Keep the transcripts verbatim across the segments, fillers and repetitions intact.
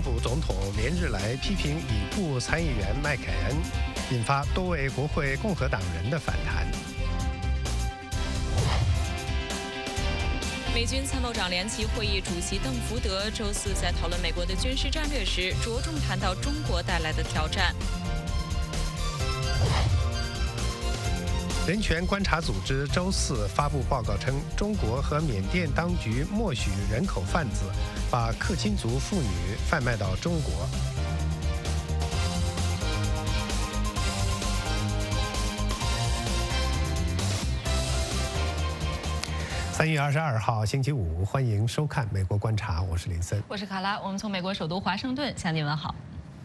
普总统连日来批评已故参议员麦凯恩，引发多位国会共和党人的反弹。 美军参谋长联席会议主席邓福德周四在讨论美国的军事战略时，着重谈到中国带来的挑战。 人权观察组织周四发布报告称，中国和缅甸当局默许人口贩子把克钦族妇女贩卖到中国。三月二十二号星期五，欢迎收看《美国观察》，我是林森， 我是卡拉。我们从美国首都华盛顿向您问好。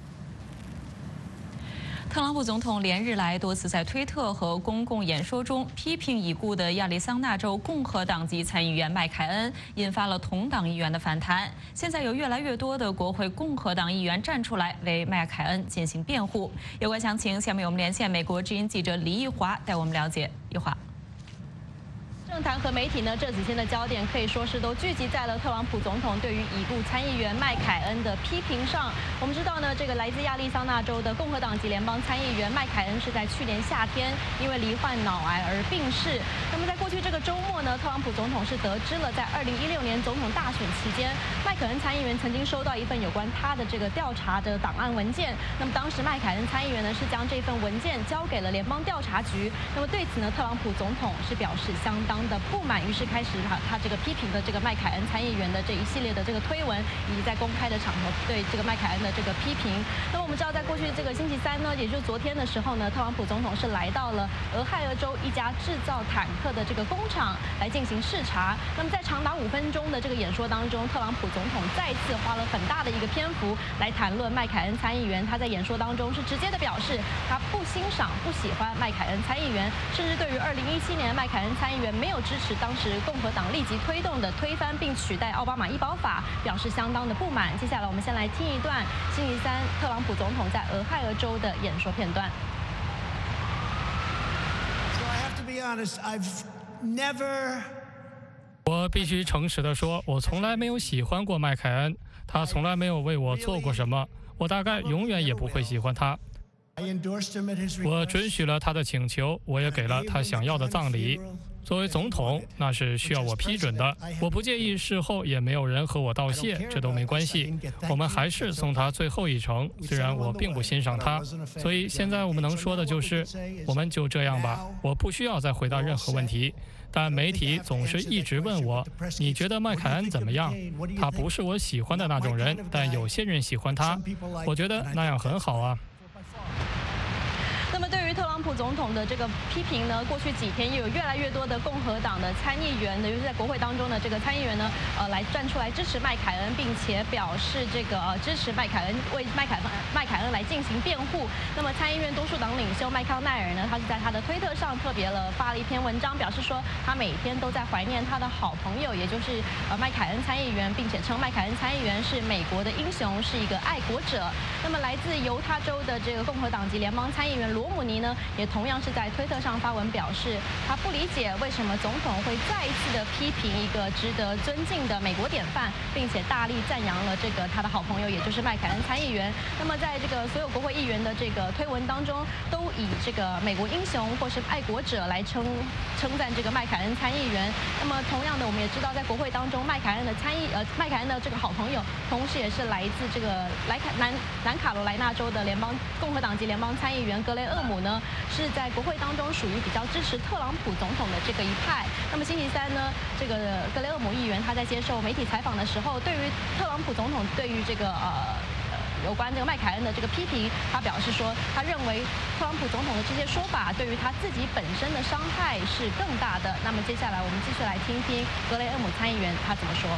特朗普总统连日来多次在推特和公共演说中批评已故的亚利桑那州共和党籍参议员麦凯恩，引发了同党议员的反弹。现在有越来越多的国会共和党议员站出来为麦凯恩进行辩护。有关详情，下面我们连线美国之音记者李义华带我们了解。义华。政坛和媒体呢，这几天的焦点可以说是都聚集在了特朗普总统对于已故参议员麦凯恩的批评上。我们知道呢，这个来自亚利桑那州的共和党籍联邦参议员麦凯恩是在去年夏天因为罹患脑癌而病逝。那么在过去这个周末呢，特朗普总统是得知了在二零一六年总统大选期间，麦凯恩参议员曾经收到一份有关他的这个调查的档案文件。那么当时麦凯恩参议员呢是将这份文件交给了联邦调查局。那么对此呢，特朗普总统是表示相当的不满，于是开始他他这个批评的这个麦凯恩参议员的这一系列的这个推文，以及在公开的场合对这个麦凯恩的这个批评。那么我们知道，在过去这个星期三呢，也就是昨天的时候呢，特朗普总统是来到了俄亥俄州一家制造坦克的这个工厂来进行视察。那么在长达五分钟的这个演说当中，特朗普总统再次花了很大的一个篇幅来谈论麦凯恩参议员。他在演说当中是直接的表示，他不欣赏、不喜欢麦凯恩参议员，甚至对于二零一七年麦凯恩参议员没有支持当时共和党立即推动的推翻并取代奥巴马医保法，表示相当的不满。接下来我们先来听一段星期三特朗普总统在俄亥俄州的演说片段。 我必须诚实地说，我从来没有喜欢过麦凯恩，他从来没有为我做过什么，我大概永远也不会喜欢他。我准许了他的请求，我也给了他想要的葬礼。作为总统，那是需要我批准的。我不介意事后也没有人和我道谢，这都没关系。我们还是送他最后一程，虽然我并不欣赏他。所以现在我们能说的就是，我们就这样吧。我不需要再回答任何问题。但媒体总是一直问我，你觉得麦凯恩怎么样？他不是我喜欢的那种人，但有些人喜欢他。我觉得那样很好啊。 那么对于特朗普总统的这个批评呢，过去几天又有越来越多的共和党的参议员，尤其是在国会当中的这个参议员呢，呃，来站出来支持麦凯恩，并且表示这个呃支持麦凯恩，为麦凯麦凯恩来进行辩护。那么参议院多数党领袖麦康奈尔呢，他是在他的推特上特别了发了一篇文章，表示说他每天都在怀念他的好朋友，也就是呃麦凯恩参议员，并且称麦凯恩参议员是美国的英雄，是一个爱国者。那么来自犹他州的这个共和党籍联邦参议员罗姆尼呢，也同样是在推特上发文表示，他不理解为什么总统会再一次的批评一个值得尊敬的美国典范，并且大力赞扬了这个他的好朋友，也就是麦凯恩参议员。那么在这个所有国会议员的这个推文当中，都以这个美国英雄或是爱国者来称称赞这个麦凯恩参议员。那么同样的，我们也知道，在国会当中，麦凯恩的参议呃麦凯恩的这个好朋友，同时也是来自这个莱卡南南卡罗来纳州的联邦共和党籍联邦参议员格雷厄姆呢，是在国会当中属于比较支持特朗普总统的这个一派。那么星期三呢，这个格雷厄姆议员他在接受媒体采访的时候，对于特朗普总统对于这个呃有关这个麦凯恩的这个批评，他表示说，他认为特朗普总统的这些说法对于他自己本身的伤害是更大的。那么接下来我们继续来听听格雷厄姆参议员他怎么说。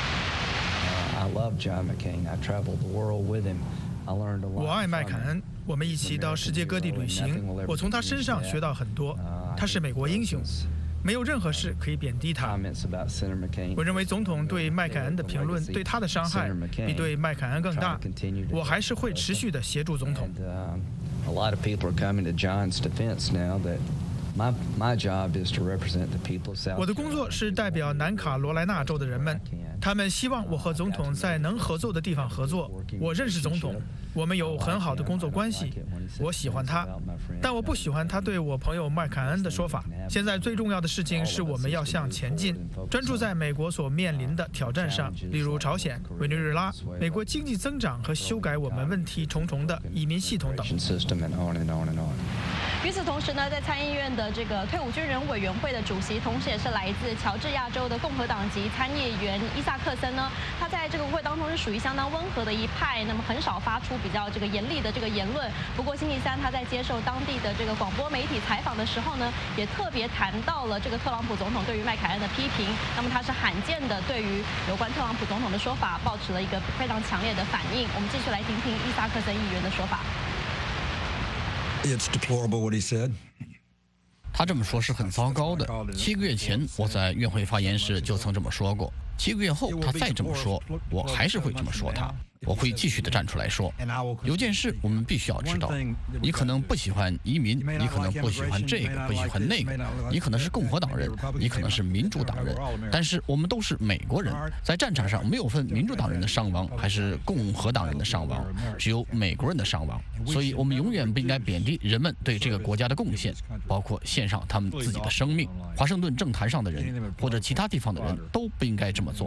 I love John McCain. I traveled the world with him. 我爱麦凯恩，我们一起到世界各地旅行，我从他身上学到很多。他是美国英雄，没有任何事可以贬低他。我认为总统对麦凯恩的评论对他的伤害比对麦凯恩更大。我还是会持续的协助总统。我的工作是代表南卡罗来纳州的人们。 他们希望我和总统在能合作的地方合作。我认识总统，我们有很好的工作关系，我喜欢他，但我不喜欢他对我朋友麦凯恩的说法。现在最重要的事情是我们要向前进，专注在美国所面临的挑战上，例如朝鲜、委内瑞拉、美国经济增长和修改我们问题重重的移民系统等。 与此同时呢，在参议院的这个退伍军人委员会的主席，同时也是来自乔治亚州的共和党籍参议员伊萨克森呢，他在这个国会当中是属于相当温和的一派，那么很少发出比较这个严厉的这个言论。不过星期三他在接受当地的这个广播媒体采访的时候呢，也特别谈到了这个特朗普总统对于麦凯恩的批评。那么他是罕见的对于有关特朗普总统的说法，抱持了一个非常强烈的反应。我们继续来听听伊萨克森议员的说法。 It's deplorable what he said. 他这么说是很糟糕的。七个月前我在院会发言时就曾这么说过，七个月后他再这么说，我还是会这么说他。我会继续的站出来说，有件事我们必须要知道，你可能不喜欢移民，你可能不喜欢这个，不喜欢那个，你可能是共和党人，你可能是民主党人，但是我们都是美国人，在战场上没有分民主党人的伤亡还是共和党人的伤亡，只有美国人的伤亡，所以我们永远不应该贬低人们对这个国家的贡献，包括献上他们自己的生命。华盛顿政坛上的人或者其他地方的人都不应该这么做。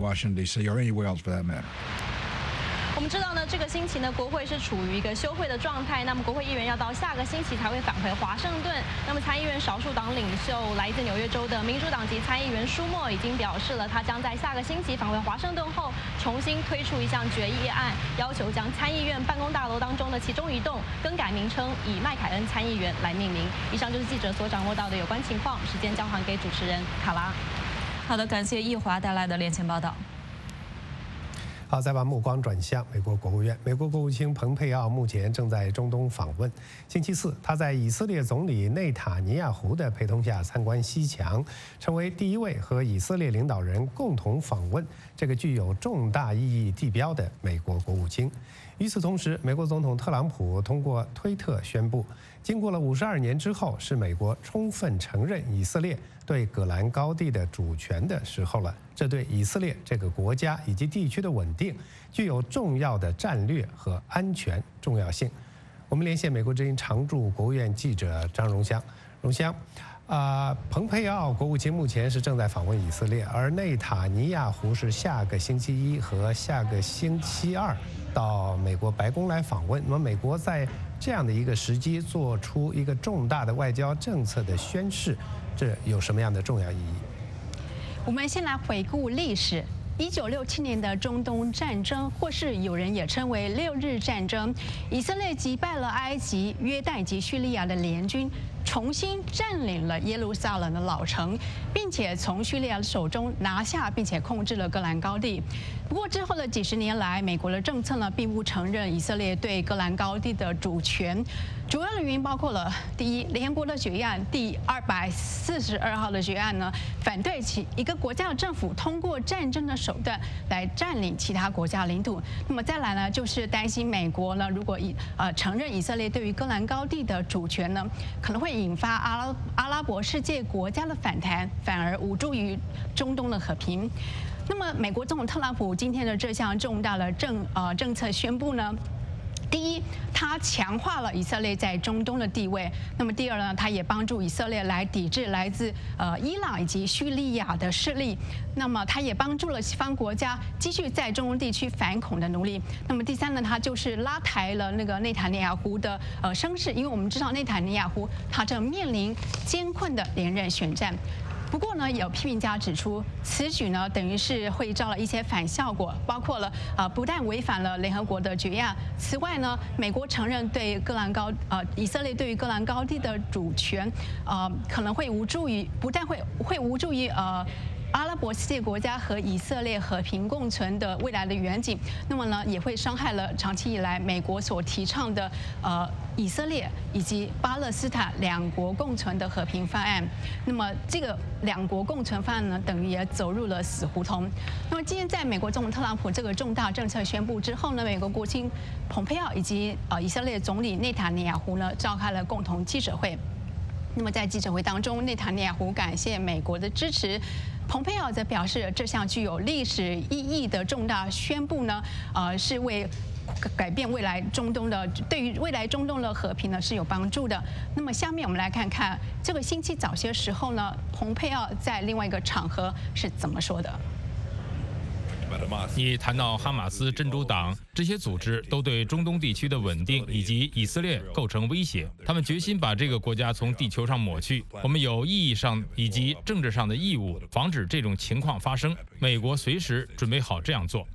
我们知道呢，这个星期呢，国会是处于一个休会的状态。那么，国会议员要到下个星期才会返回华盛顿。那么，参议院少数党领袖来自纽约州的民主党籍参议员舒默已经表示了，他将在下个星期返回华盛顿后，重新推出一项决议案，要求将参议院办公大楼当中的其中一栋更改名称，以麦凯恩参议员来命名。以上就是记者所掌握到的有关情况。时间交还给主持人卡拉。 好的，感谢易华带来的连线报道。 好，再把目光转向美国国务院。美国国务卿蓬佩奥目前正在中东访问。星期四，他在以色列总理内塔尼亚胡的陪同下参观西墙，成为第一位和以色列领导人共同访问这个具有重大意义地标的美国国务卿。与此同时，美国总统特朗普通过推特宣布，经过了五十二年之后，是美国充分承认以色列对戈兰高地的主权的时候了。这对以色列这个国家以及地区的稳定具有重要的战略和安全重要性。我们连线美国之音常驻国务院记者张荣香，荣香，啊、呃，蓬佩奥国务卿目前是正在访问以色列，而内塔尼亚胡是下个星期一和下个星期二到美国白宫来访问。那么，美国在这样的一个时机做出一个重大的外交政策的宣示，这有什么样的重要意义？ 我们先来回顾历史。一九六七年的中东战争，或是有人也称为六日战争，以色列击败了埃及、约旦及叙利亚的联军，重新占领了耶路撒冷的老城，并且从叙利亚手中拿下并且控制了戈兰高地。不过之后的几十年来，美国的政策呢，并不承认以色列对戈兰高地的主权。主要的原因包括了：第一，联合国的决议案第二百四十二号的决议案呢，反对其一个国家的政府通过战争的手段来占领其他国家领土。那么再来呢，就是担心美国呢，如果以呃承认以色列对于戈兰高地的主权呢，可能会引发阿拉阿拉伯世界国家的反弹，反而无助于中东的和平。那么，美国总统特朗普今天的这项重大的政呃政策宣布呢，第一，他强化了以色列在中东的地位。那么第二呢，他也帮助以色列来抵制来自呃伊朗以及叙利亚的势力。那么他也帮助了西方国家继续在中东地区反恐的努力。那么第三呢，他就是拉抬了那个内塔尼亚胡的呃声势，因为我们知道内塔尼亚胡他正面临艰困的连任选战。不过呢，有批评家指出，此举呢等于是会招来一些反效果，包括了呃不但违反了联合国的决议案，此外呢，美国承认对戈兰高呃以色列对于戈兰高地的主权，呃可能会无助于不但会会无助于呃。阿拉伯世界国家和以色列和平共存的未来的远景，那么呢，也会伤害了长期以来美国所提倡的呃以色列以及巴勒斯坦两国共存的和平方案。那么这个两国共存方案呢，等于也走入了死胡同。那么今天在美国总统特朗普这个重大政策宣布之后呢，美国国务卿蓬佩奥以及呃以色列总理内塔尼亚胡呢，召开了共同记者会。 那么在记者会当中，内塔尼亚胡感谢美国的支持。蓬佩奥则表示，这项具有历史意义的重大宣布呢，呃，是为改变未来中东的，对于未来中东的和平呢是有帮助的。那么下面我们来看看这个星期早些时候呢，蓬佩奥在另外一个场合是怎么说的。 你谈到哈马斯、真主党这些组织都对中东地区的稳定以及以色列构成威胁，他们决心把这个国家从地球上抹去。我们有意义上以及政治上的义务防止这种情况发生。美国随时准备好这样做。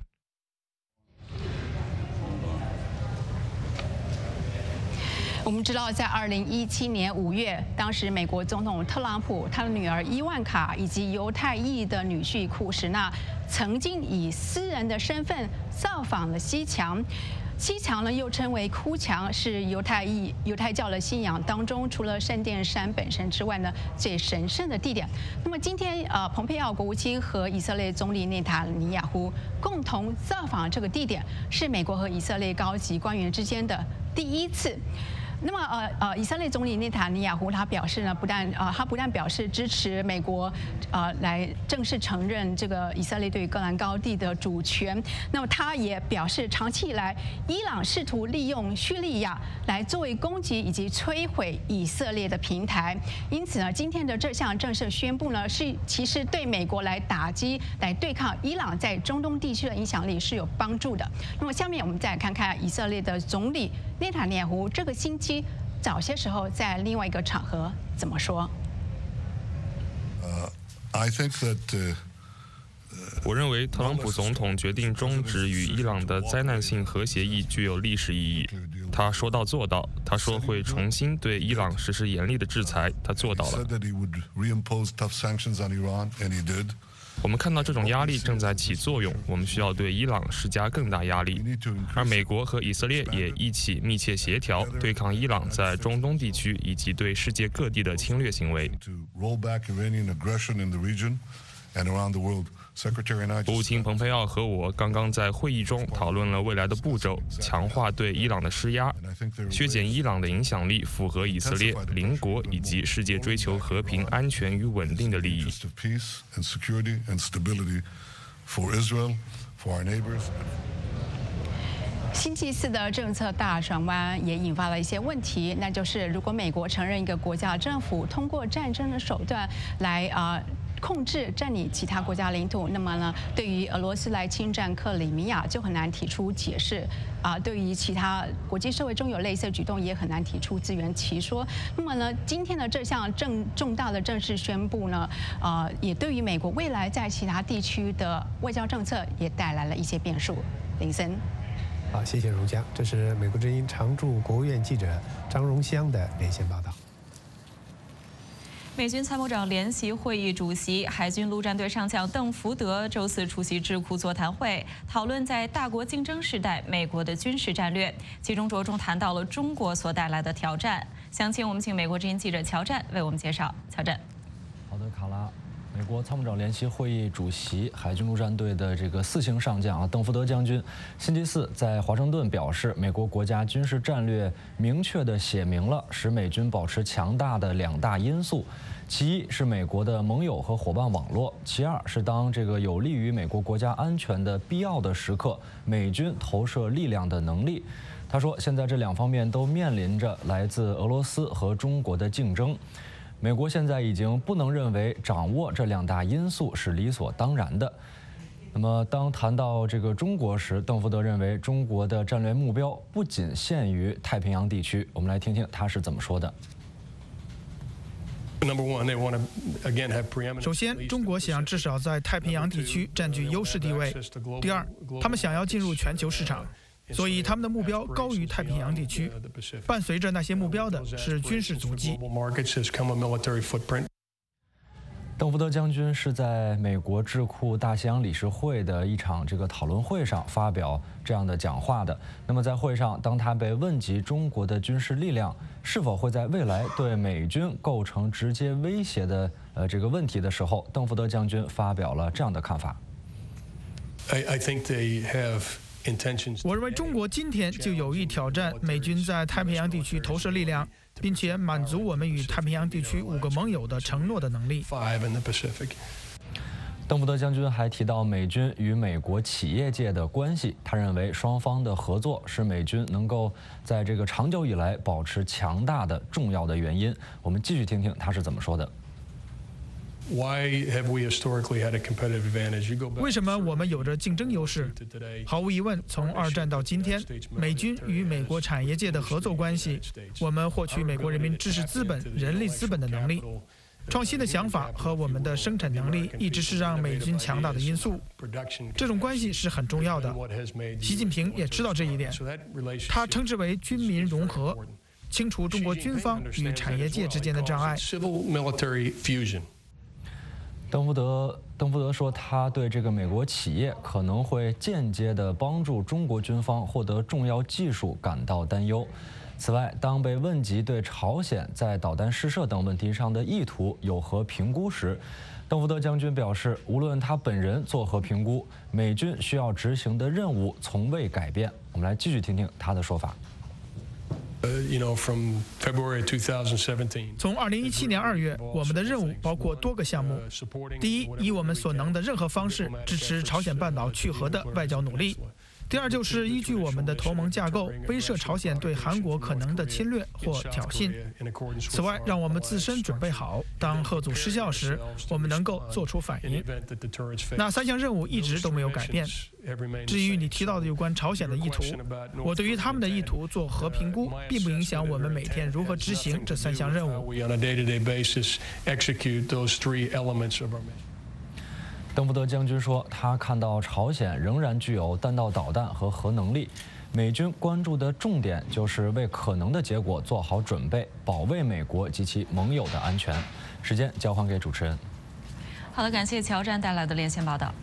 我们知道，在二零一七年五月，当时美国总统特朗普、他的女儿伊万卡以及犹太裔的女婿库什纳，曾经以私人的身份造访了西墙。西墙呢，又称为哭墙，是犹太裔犹太教的信仰当中，除了圣殿山本身之外呢，最神圣的地点。那么今天，呃，蓬佩奥国务卿和以色列总理内塔尼亚胡共同造访这个地点，是美国和以色列高级官员之间的第一次。那么，呃呃，以色列总理内塔尼亚胡他表示呢，不但呃他不但表示支持美国，呃来正式承认这个以色列对于戈兰高地的主权，那么他也表示，长期以来，伊朗试图利用叙利亚来作为攻击以及摧毁以色列的平台。因此呢，今天的这项正式宣布呢，是其实对美国来打击、来对抗伊朗在中东地区的影响力是有帮助的。那么，下面我们再来看看以色列的总理内塔尼亚胡这个星期早些时候在另外一个场合怎么说？ Uh, I think that, uh, 我认为特朗普总统决定终止与伊朗的灾难性核协议具有历史意义。他说到做到，他说会重新对伊朗实施严厉的制裁，他做到了。我们看到这种压力正在起作用，我们需要对伊朗施加更大压力，而美国和以色列也一起密切协调，对抗伊朗在中东地区以及对世界各地的侵略行为。国务卿蓬佩奥和我刚刚在会议中讨论了未来的步骤，强化对伊朗的施压，削减伊朗的影响力，符合以色列、邻国以及世界追求和平、安全与稳定的利益。 星期四的政策大转弯也引发了一些问题，那就是如果美国承认一个国家政府通过战争的手段来啊。呃控制占领其他国家领土，那么呢，对于俄罗斯来侵占克里米亚就很难提出解释啊、呃。对于其他国际社会中有类似举动，也很难提出自圆其说。那么呢，今天的这项正重大的正式宣布呢，呃，也对于美国未来在其他地区的外交政策也带来了一些变数。林森， 好，谢谢荣江，这是美国之音常驻国务院记者张荣香的连线报道。 美军参谋长联席会议主席、海军陆战队上将邓福德周四出席智库座谈会，讨论在大国竞争时代美国的军事战略，其中着重谈到了中国所带来的挑战。详情我们请美国之音记者乔战为我们介绍。乔战， 好的，卡拉。美国参谋长联席会议主席、海军陆战队的这个四星上将啊，邓福德将军，星期四在华盛顿表示，美国国家军事战略明确地写明了使美军保持强大的两大因素，其一是美国的盟友和伙伴网络，其二是当这个有利于美国国家安全的必要的时刻，美军投射力量的能力。他说，现在这两方面都面临着来自俄罗斯和中国的竞争。美国现在已经不能认为掌握这两大因素是理所当然的。那么，当谈到这个中国时，邓福德认为中国的战略目标不仅限于太平洋地区。我们来听听他是怎么说的。 首先，中国想至少在太平洋地区占据优势地位。第二，他们想要进入全球市场。所以他们的目标高于太平洋地区，伴随着那些目标的是军事足迹。 邓福德将军是在美国智库大西洋理事会的一场这个讨论会上发表这样的讲话的。那么在会上，当他被问及中国的军事力量是否会在未来对美军构成直接威胁的呃这个问题的时候，邓福德将军发表了这样的看法。 I, I think they have 我认为中国今天就有意挑战美军在太平洋地区投射力量， 并且满足我们与太平洋地区五个盟友的承诺的能力。 邓福德将军还提到美军与美国企业界的关系，他认为双方的合作是美军能够在这个长久以来保持强大的重要的原因。我们继续听听他是怎么说的。 为什么我们有着竞争优势？毫无疑问，从二战到今天，美军与美国产业界的合作关系，我们获取美国人民知识资本、人力资本的能力。创新的想法和我们的生产能力一直是让美军强大的因素，这种关系是很重要的。习近平也知道这一点，他称之为军民融合，清除中国军方与产业界之间的障碍。 邓福德邓福德说，他对这个美国企业可能会间接地帮助中国军方获得重要技术感到担忧。此外，当被问及对朝鲜在导弹试射等问题上的意图有何评估时，邓福德将军表示，无论他本人作何评估，美军需要执行的任务从未改变。我们来继续听听他的说法。 从二零一七年二月，我们的任务包括多个项目。第一，以我们所能的任何方式支持朝鲜半岛去核的外交努力。第二，就是依据我们的同盟架构，威慑朝鲜对韩国可能的侵略或挑衅。此外，让我们自身准备好，当核阻失效时，我们能够做出反应。那三项任务一直都没有改变。至于你提到的有关朝鲜的意图，我对于他们的意图做核评估，并不影响我们每天如何执行这三项任务。 邓福德将军说，他看到朝鲜仍然具有弹道导弹和核能力，美军关注的重点就是为可能的结果做好准备，保卫美国及其盟友的安全。时间交还给主持人。 好的，感谢乔战带来的连线报道。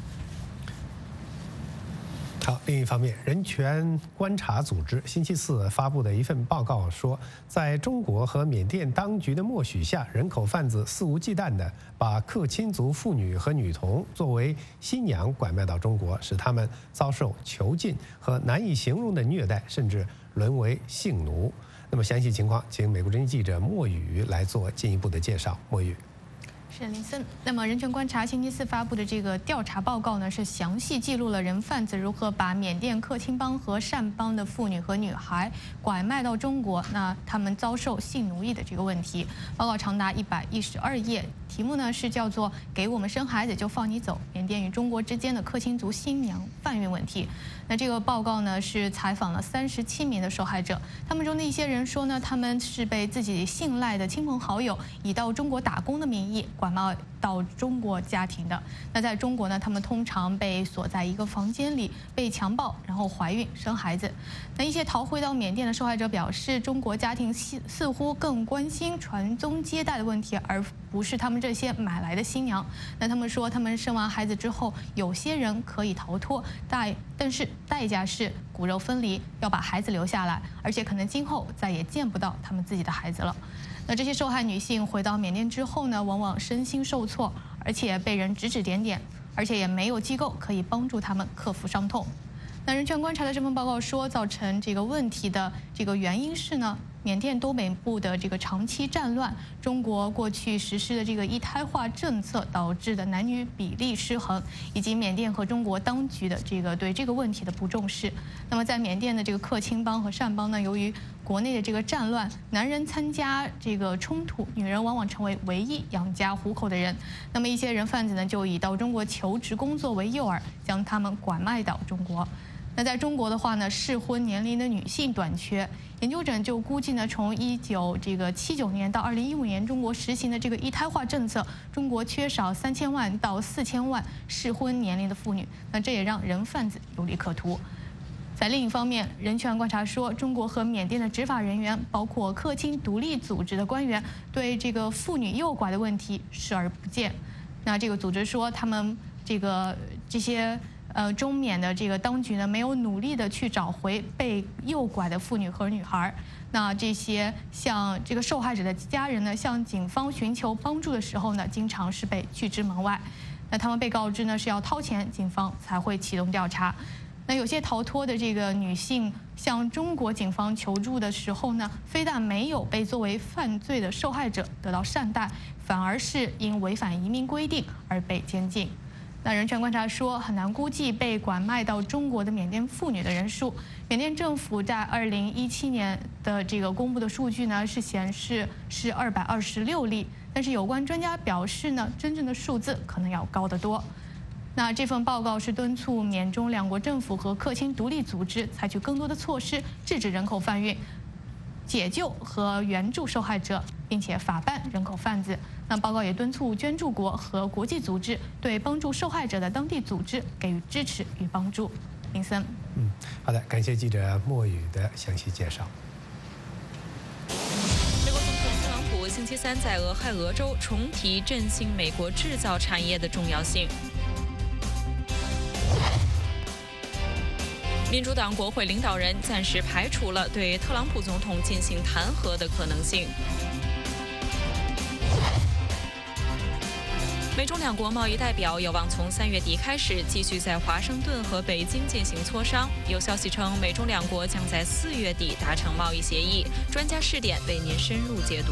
好，另一方面，人权观察组织星期四发布的一份报告说，在中国和缅甸当局的默许下，人口贩子肆无忌惮地把克钦族妇女和女童作为新娘拐卖到中国，使他们遭受囚禁和难以形容的虐待，甚至沦为性奴。那么详细情况，请美国之音记者莫宇来做进一步的介绍。莫宇。 是林森。那么，人权观察星期四发布的这个调查报告呢，是详细记录了人贩子如何把缅甸克钦邦和善邦的妇女和女孩拐卖到中国，那他们遭受性奴役的这个问题。报告长达一百一十二页，题目呢是叫做“给我们生孩子就放你走：缅甸与中国之间的克钦族新娘贩运问题”。那这个报告呢是采访了三十七名的受害者，他们中的一些人说呢，他们是被自己信赖的亲朋好友以到中国打工的名义拐卖到中国家庭的。那在中国呢，他们通常被锁在一个房间里，被强暴，然后怀孕生孩子。那一些逃回到缅甸的受害者表示，中国家庭似乎更关心传宗接代的问题，而不是他们这些买来的新娘。那他们说，他们生完孩子之后，有些人可以逃脱，但但是代价是骨肉分离，要把孩子留下来，而且可能今后再也见不到他们自己的孩子了。那这些受害女性回到缅甸之后呢，往往身心受挫，而且被人指指点点，而且也没有机构可以帮助他们克服伤痛。那人权观察的这份报告说，造成这个问题的这个原因是呢，缅甸东北部的这个长期战乱，中国过去实施的这个一胎化政策导致的男女比例失衡，以及缅甸和中国当局的这个对这个问题的不重视。那么在缅甸的这个克钦邦和善邦呢，由于国内的这个战乱，男人参加这个冲突，女人往往成为唯一养家糊口的人。那么一些人贩子呢，就以到中国求职工作为诱饵，将他们拐卖到中国。那在中国的话呢，适婚年龄的女性短缺，研究者就估计呢，从一九这个七九年到二零一五年，中国实行的这个一胎化政策，中国缺少三千万到四千万适婚年龄的妇女，那这也让人贩子有利可图。在另一方面，人权观察说，中国和缅甸的执法人员，包括克钦独立组织的官员，对这个妇女诱拐的问题视而不见。那这个组织说，他们这个这些。呃，中缅的这个当局呢，没有努力的去找回被诱拐的妇女和女孩。那这些像这个受害者的家人呢，向警方寻求帮助的时候呢，经常是被拒之门外。那他们被告知呢是要掏钱，警方才会启动调查。 那有些逃脱的这个女性向中国警方求助的时候呢，非但没有被作为犯罪的受害者得到善待，反而是因违反移民规定而被监禁。那人权观察说，很难估计被拐卖到中国的缅甸妇女的人数。缅甸政府在二零一七年的这个公布的数据呢，是显示是二百二十六例，但是有关专家表示呢，真正的数字可能要高得多。那这份报告是敦促缅中两国政府和克钦独立组织采取更多的措施，制止人口贩运，解救和援助受害者，并且法办人口贩子。那报告也敦促捐助国和国际组织对帮助受害者的当地组织给予支持与帮助。林森， 嗯，好的，感谢记者莫宇的详细介绍。 美国总统特朗普星期三在俄亥俄州重提振兴美国制造产业的重要性。民主党国会领导人暂时排除了对特朗普总统进行弹劾的可能性。美中两国贸易代表有望从三月底开始继续在华盛顿和北京进行磋商。有消息称，美中两国将在四月底达成贸易协议。专家视点为您深入解读。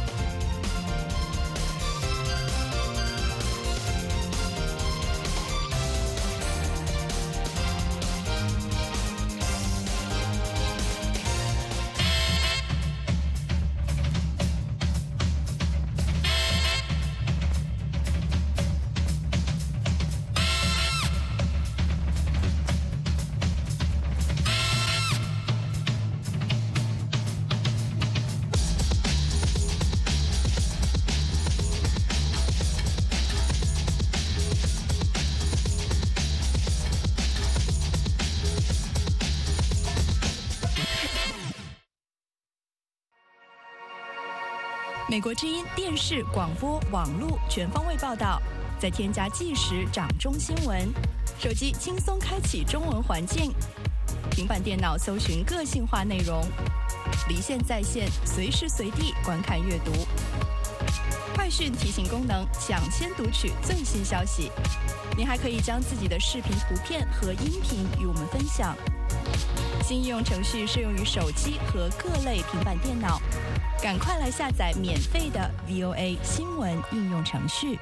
美国之音电视、广播、网络全方位报道，再添加即时掌中新闻，手机轻松开启中文环境，平板电脑搜寻个性化内容，离线在线，随时随地观看阅读。快讯提醒功能，抢先读取最新消息。您还可以将自己的视频、图片和音频与我们分享。新应用程序适用于手机和各类平板电脑。赶快来下载免费的 V O A 新闻应用程序。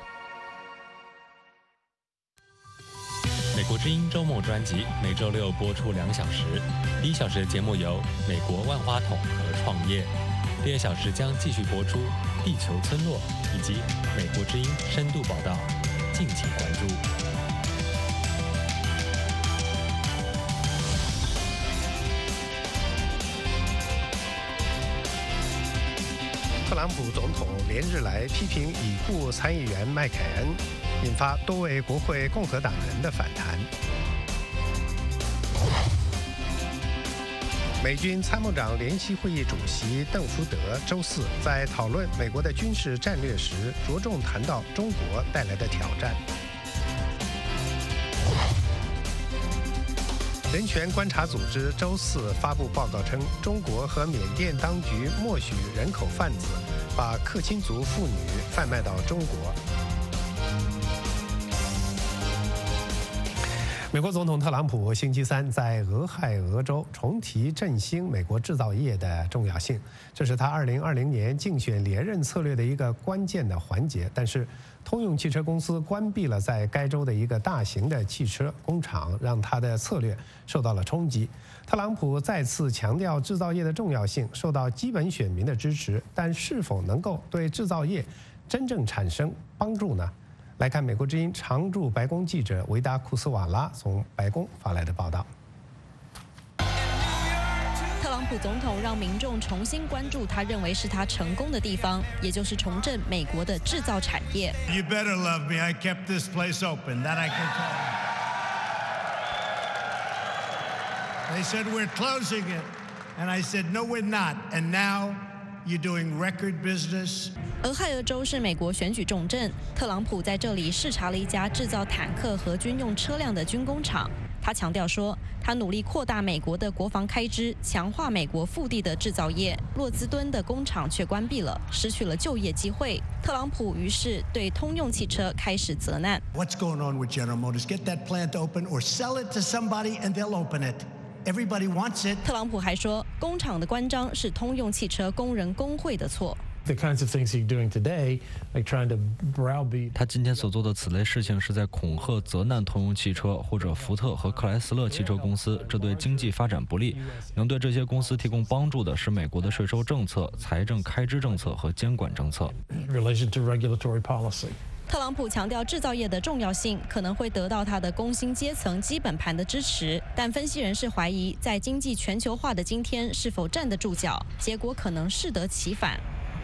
美国之音周末专辑每周六播出两小时，第一小时的节目由美国万花筒和创业，第二小时将继续播出地球村落以及美国之音深度报道，敬请关注。 特朗普总统连日来批评已故参议员麦凯恩，引发多位国会共和党人的反弹。美军参谋长联席会议主席邓福德周四在讨论美国的军事战略时，着重谈到中国带来的挑战。人权观察组织周四发布报告称，中国和缅甸当局默许人口贩子把克钦族妇女贩卖到中国。美国总统特朗普星期三在俄亥俄州重提振兴美国制造业的重要性，这是他二零二零年竞选连任策略的一个关键的环节。但是，通用汽车公司关闭了在该州的一个大型的汽车工厂，让他的策略受到了冲击。特朗普再次强调制造业的重要性，受到基本选民的支持，但是否能够对制造业真正产生帮助呢？来看美国之音常驻白宫记者维达库斯瓦拉从白宫发来的报道。 特朗普总统让民众重新关注他认为是他成功的地方，也就是重振美国的制造产业。 You better love me. I kept this place open. That I can tell you. They said we're closing it, and I said no, we're not. And now you're doing record business. 俄亥俄州是美国选举重镇，特朗普在这里视察了一家制造坦克和军用车辆的军工厂。 他强调说，他努力扩大美国的国防开支，强化美国腹地的制造业。洛兹敦的工厂却关闭了，失去了就业机会。特朗普于是对通用汽车开始责难。 What's going on with General Motors? Get that plant open or sell it to somebody and they'll open it. Everybody wants it. 特朗普还说，工厂的关张是通用汽车工人工会的错。 The kinds of things he's doing today, like trying to browbeat. 他今天所做的此类事情，是在恐吓、责难通用汽车或者福特和克莱斯勒汽车公司，这对经济发展不利。能对这些公司提供帮助的是美国的税收政策、财政开支政策和监管政策。 Relation to regulatory policy. 特朗普强调制造业的重要性，可能会得到他的工薪阶层基本盘的支持，但分析人士怀疑，在经济全球化的今天是否站得住脚，结果可能适得其反。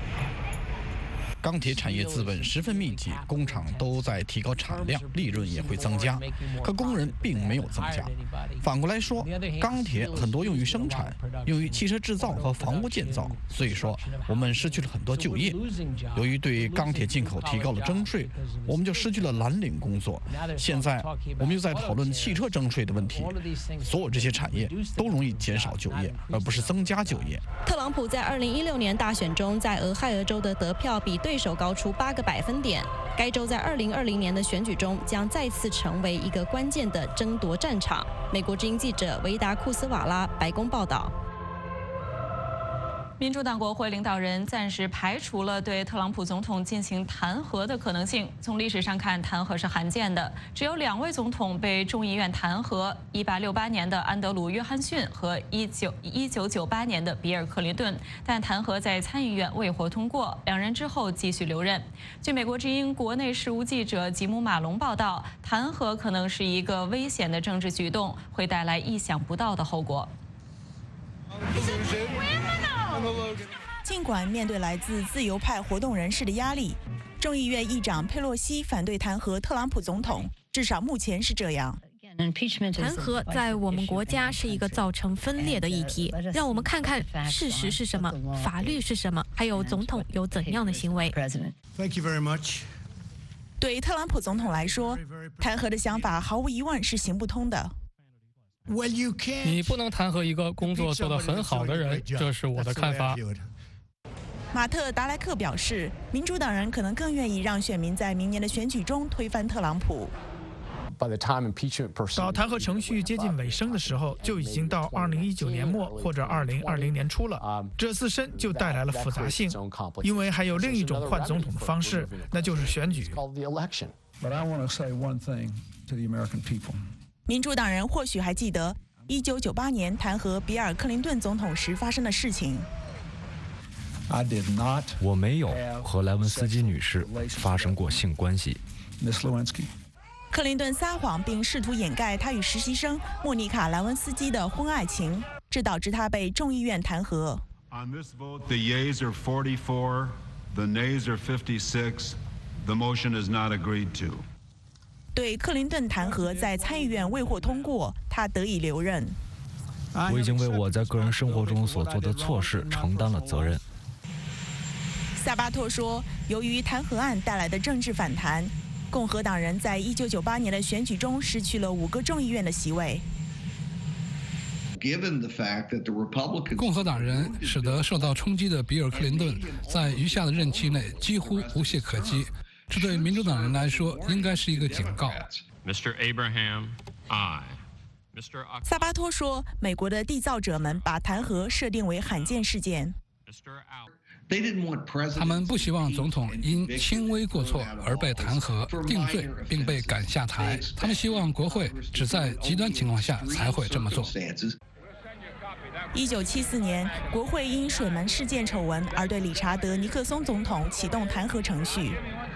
钢铁产业资本十分密集，工厂都在提高产量，利润也会增加，可工人并没有增加。反过来说，钢铁很多用于生产，用于汽车制造和房屋建造，所以说我们失去了很多就业。由于对钢铁进口提高了征税，我们就失去了蓝领工作。现在我们又在讨论汽车征税的问题，所有这些产业都容易减少就业，而不是增加就业。 特朗普在二零一六年大选中，在俄亥俄州的得票比对手高出八个百分点。该州在二零二零年的选举中将再次成为一个关键的争夺战场。美国之音记者维达库斯瓦拉白宫报道。 民主党国会领导人暂时排除了对特朗普总统进行弹劾的可能性。从历史上看，弹劾是罕见的，只有两位总统被众议院弹劾：一八六八年的安德鲁·约翰逊和一九一九九八年的比尔·克林顿。但弹劾在参议院未获通过，两人之后继续留任。据美国之音国内事务记者吉姆·马龙报道，弹劾可能是一个危险的政治举动，会带来意想不到的后果。 尽管面对来自自由派活动人士的压力，众议院议长佩洛西反对弹劾特朗普总统，至少目前是这样。 弹劾在我们国家是一个造成分裂的议题，让我们看看事实是什么，法律是什么，还有总统有怎样的行为。 Thank you very much. 对特朗普总统来说，弹劾的想法毫无疑问是行不通的。 你不能弹劾一个工作做得很好的人，这是我的看法。 马特·达莱克表示，民主党人可能更愿意让选民在明年的选举中推翻特朗普。 到弹劾程序接近尾声的时候，就已经到二零一九年末或者二零二零年初了。这自身就带来了复杂性，因为还有另一种换总统的方式，那就是选举。 民主党人或许还记得一九九八年弹劾比尔·克林顿总统时发生的事情。 我没有和莱文斯基女士发生过性关系。 克林顿撒谎并试图掩盖他与实习生莫妮卡·莱文斯基的婚外情，这导致他被众议院弹劾。 On this vote, the yeas are forty-four, the nays are fifty-six. The motion is not agreed to. 对克林顿弹劾在参议院未获通过，他得以留任。 我已经为我在个人生活中所做的错事承担了责任。 萨巴托说，由于弹劾案带来的政治反弹，共和党人在一九九八年的选举中失去了五个众议院的席位。 共和党人使得受到冲击的比尔·克林顿在余下的任期内几乎无懈可击。这对民主党人来说应该是一个警告。 Mister Abraham, I. 萨巴托说，美国的缔造者们把弹劾设定为罕见事件。 他们不希望总统因轻微过错而被弹劾、定罪并被赶下台。他们希望国会只在极端情况下才会这么做。 一九七四年，国会因水门事件丑闻而对理查德·尼克松总统启动弹劾程序。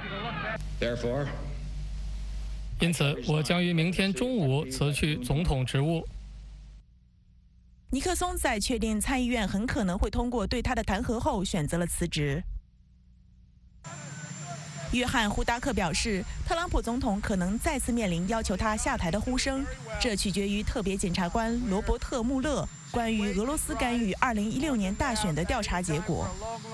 因此，我将于明天中午辞去总统职务。 尼克松在确定参议院很可能会通过对他的弹劾后，选择了辞职。 约翰·胡达克表示，特朗普总统可能再次面临要求他下台的呼声，这取决于特别检察官罗伯特·穆勒关于俄罗斯干预二零一六年大选的调查结果。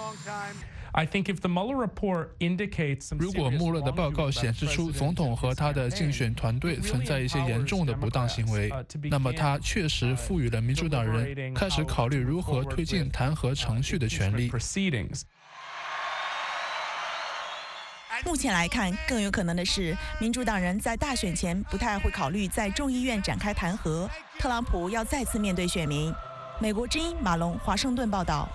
如果穆勒的报告显示出总统和他的竞选团队存在一些严重的不当行为，那么他确实赋予了民主党人开始考虑如何推进弹劾程序的权利。 目前来看，更有可能的是，民主党人在大选前不太会考虑在众议院展开弹劾，特朗普要再次面对选民。美国之音马龙华盛顿报道。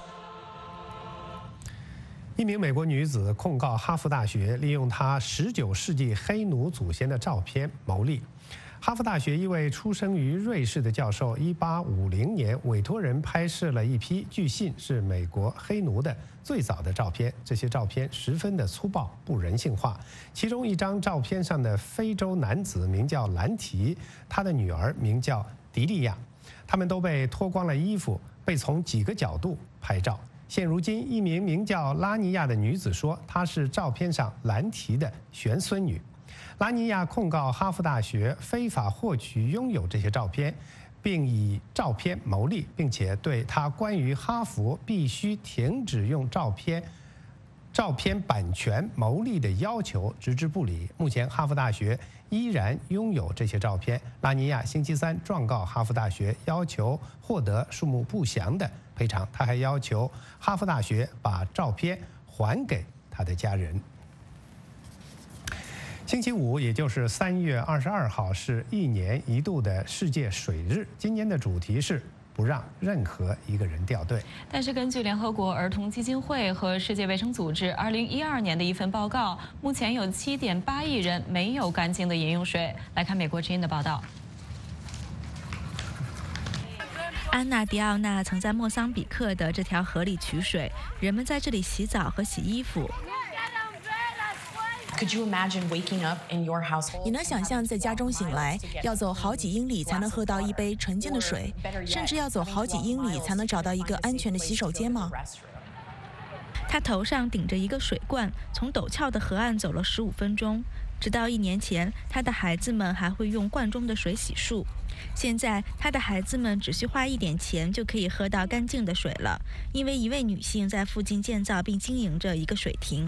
一名美国女子控告哈佛大学利用她十九世纪黑奴祖先的照片牟利。哈佛大学一位出生于瑞士的教授，一八五零年委托人拍摄了一批据信是美国黑奴的最早的照片。这些照片十分的粗暴、不人性化。其中一张照片上的非洲男子名叫兰提，他的女儿名叫迪利亚，他们都被脱光了衣服，被从几个角度拍照。现如今，一名名叫拉尼亚的女子说，她是照片上兰提的玄孙女。拉尼亚控告哈佛大学非法获取、拥有这些照片，并以照片牟利，并且对他关于哈佛必须停止用照片、照片版权牟利的要求置之不理。目前，哈佛大学依然拥有这些照片。拉尼亚星期三状告哈佛大学，要求获得数目不详的赔偿。他还要求哈佛大学把照片还给他的家人。星期五，也就是三月二十二号，是一年一度的世界水日。今年的主题是不让任何一个人掉队。 但是，根据联合国儿童基金会和世界卫生组织二零一二年的一份报告，目前有七点八亿人没有干净的饮用水。来看美国之音的报道。 安娜·迪奥娜曾在莫桑比克的这条河里取水，人们在这里洗澡和洗衣服。 你能想象在家中醒来，要走好几英里才能喝到一杯纯净的水，甚至要走好几英里才能找到一个安全的洗手间吗？ 他头上顶着一个水罐，从陡峭的河岸走了十五分钟。直到一年前，他的孩子们还会用罐中的水洗漱。现在，他的孩子们只需花一点钱就可以喝到干净的水了，因为一位女性在附近建造并经营着一个水亭。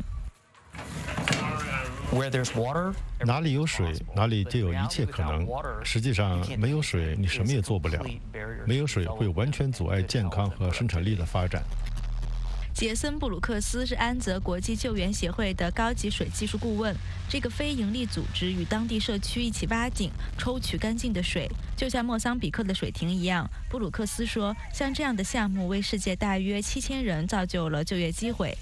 哪里有水，哪里就有一切可能。实际上，没有水，你什么也做不了。没有水会完全阻碍健康和生产力的发展。 杰森·布鲁克斯是安泽国际救援协会的高级水技术顾问。这个非营利组织与当地社区一起挖井，抽取干净的水，就像莫桑比克的水亭一样。布鲁克斯说，像这样的项目为世界大约七千人造就了就业机会。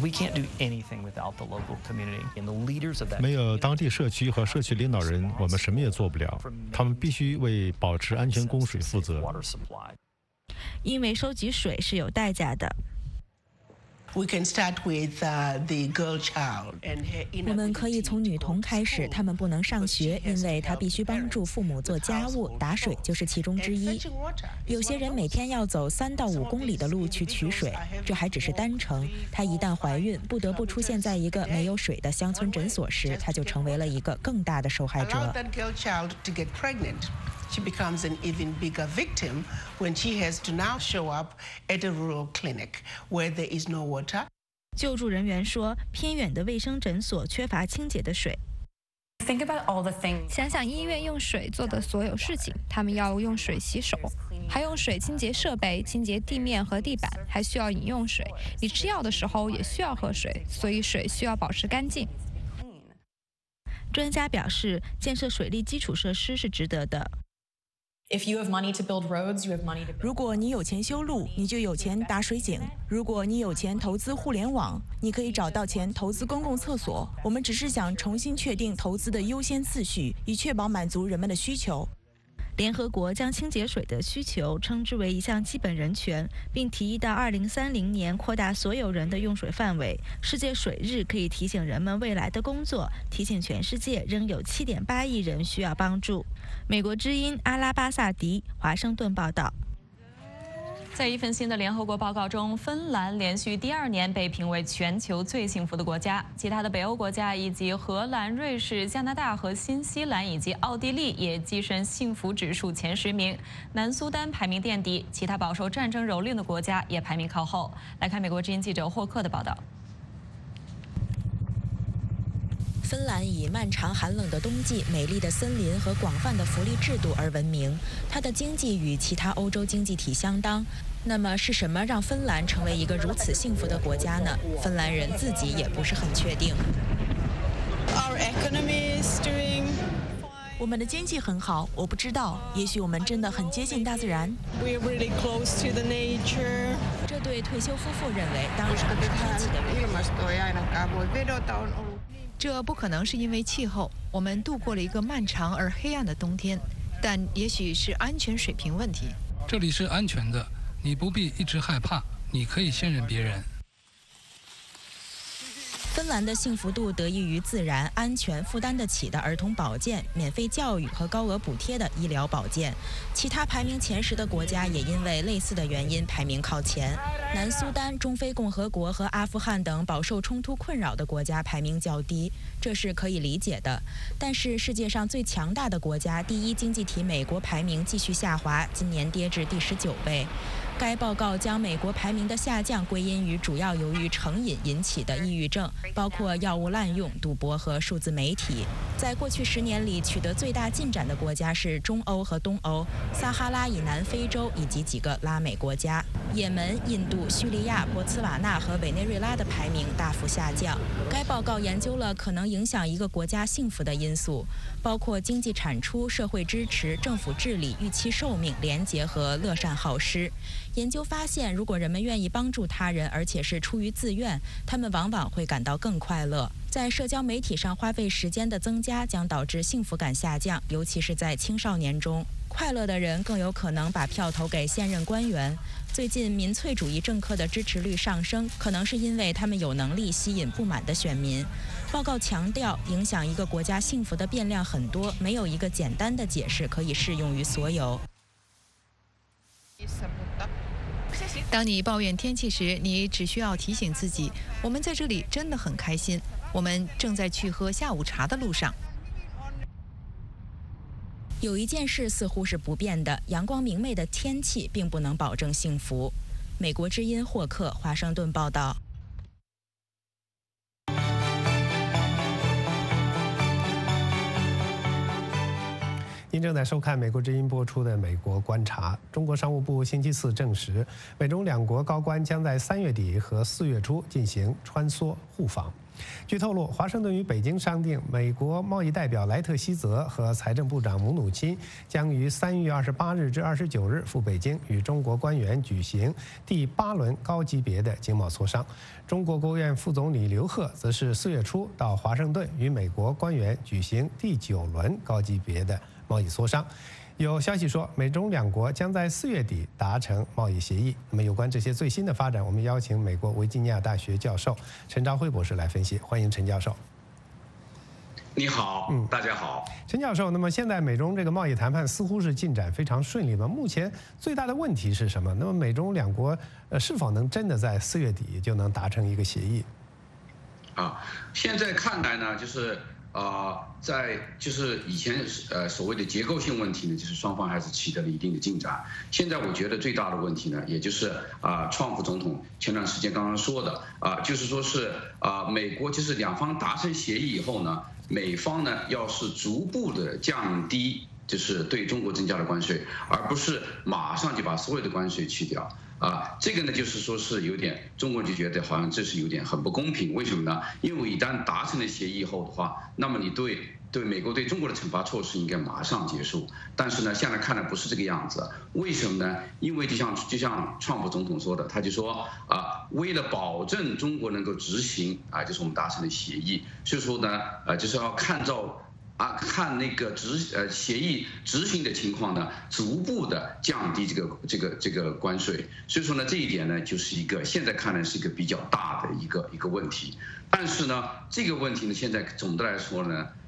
没有当地社区和社区领导人，我们什么也做不了。他们必须为保持安全供水负责。 因为收集水是有代价的。 We can start with uh, the girl child. 我们可以从女童开始，她们不能上学，因为她必须帮助父母做家务，打水就是其中之一。有些人每天要走三到五公里的路去取水，这还只是单程。她一旦怀孕，不得不出现在一个没有水的乡村诊所时，她就成为了一个更大的受害者。 She becomes an even bigger victim when she has to now show up at a rural clinic where there is no water. 救助人员说，偏远的卫生诊所缺乏清洁的水。 想想医院用水做的所有事情，他们要用水洗手，还用水清洁设备、清洁地面和地板，还需要饮用水。你吃药的时候也需要喝水，所以水需要保持干净。 专家表示，建设水利基础设施是值得的。 如果你有钱修路，你就有钱打水井；如果你有钱投资互联网，你可以找到钱投资公共厕所。我们只是想重新确定投资的优先次序，以确保满足人们的需求。 联合国将清洁水的需求称之为一项基本人权，并提议到二零三零年扩大所有人的用水范围。世界水日可以提醒人们未来的工作，提醒全世界仍有七点八亿人需要帮助。美国之音阿拉巴萨迪华盛顿报道。 在一份新的联合国报告中，芬兰连续第二年被评为全球最幸福的国家。其他的北欧国家以及荷兰、瑞士、加拿大和新西兰以及奥地利也跻身幸福指数前十名。南苏丹排名垫底，其他饱受战争蹂躏的国家也排名靠后。来看美国之音记者霍克的报道。 芬兰以漫长寒冷的冬季、美丽的森林和广泛的福利制度而闻名，它的经济与其他欧洲经济体相当。那么是什么让芬兰成为一个如此幸福的国家呢？芬兰人自己也不是很确定。 Our economy is doing 我们的经济很好，我不知道，也许我们真的很接近大自然。 We're really close to the nature. 这对退休夫妇认为，当然是天气的原因。 这不可能是因为气候，我们度过了一个漫长而黑暗的冬天，但也许是安全水平问题。 这里是安全的，你不必一直害怕，你可以信任别人。 芬兰的幸福度得益于自然、安全、负担得起的儿童保健、免费教育和高额补贴的医疗保健。其他排名前十的国家也因为类似的原因排名靠前。南苏丹、中非共和国和阿富汗等饱受冲突困扰的国家排名较低，这是可以理解的。但是世界上最强大的国家第一经济体美国排名继续下滑，今年跌至第十九位。该报告将美国排名的下降归因于主要由于成瘾引起的抑郁症，包括药物滥用、赌博和数字媒体。在过去十年里取得最大进展的国家是中欧和东欧、撒哈拉以南非洲以及几个拉美国家。也门、印度、叙利亚、博茨瓦纳和委内瑞拉的排名大幅下降。该报告研究了可能影响一个国家幸福的因素，包括经济产出、社会支持、政府治理、预期寿命、廉洁和乐善好施。研究发现，如果人们愿意帮助他人，而且是出于自愿，他们往往会感到更快乐。在社交媒体上花费时间的增加将导致幸福感下降，尤其是在青少年中。快乐的人更有可能把票投给现任官员。最近民粹主义政客的支持率上升，可能是因为他们有能力吸引不满的选民。报告强调，影响一个国家幸福的变量很多，没有一个简单的解释可以适用于所有。 当你抱怨天气时，你只需要提醒自己，我们在这里真的很开心，我们正在去喝下午茶的路上。 有一件事似乎是不变的，阳光明媚的天气并不能保证幸福。美国之音霍克，华盛顿报道。 您正在收看美国之音播出的《美国观察》。中国商务部星期四证实，美中两国高官将在三月底和四月初进行穿梭互访。据透露，华盛顿与北京商定，美国贸易代表莱特希泽和财政部长姆努钦将于三月二十八日至二十九日赴北京，与中国官员举行第八轮高级别的经贸磋商。中国国务院副总理刘鹤则是四月初到华盛顿与美国官员举行第九轮高级别的贸易磋商。有消息说，美中两国将在四月底达成贸易协议。那么，有关这些最新的发展，我们邀请美国维吉尼亚大学教授陈朝辉博士来分析。欢迎陈教授。 你好，嗯，大家好， 陈教授。那么，现在美中这个贸易谈判似乎是进展非常顺利吧？目前最大的问题是什么？那么，美中两国呃是否能真的在四月底就能达成一个协议？ 啊，现在看来呢，就是。呃，在就是以前呃所谓的结构性问题呢，就是双方还是取得了一定的进展。现在我觉得最大的问题呢，也就是啊、呃，川普总统前段时间刚刚说的啊、呃，就是说是啊、呃，美国就是两方达成协议以后呢，美方呢要是逐步的降低就是对中国增加的关税，而不是马上就把所有的关税去掉。啊，这个呢，就是说是有点，中国人就觉得好像这是有点很不公平。为什么呢？因为一旦达成了协议后的话，那么你对对美国对中国的惩罚措施应该马上结束。但是呢，现在看来不是这个样子。为什么呢？因为就像就像川普总统说的，他就说啊，为了保证中国能够执行啊，就是我们达成的协议，所以说呢，呃，就是要看照。啊，看那个执呃协议执行的情况呢，逐步的降低这个这个这个关税，所以说呢，这一点呢，就是一个现在看来是一个比较大的一个一个问题。但是呢，这个问题呢，现在总的来说呢，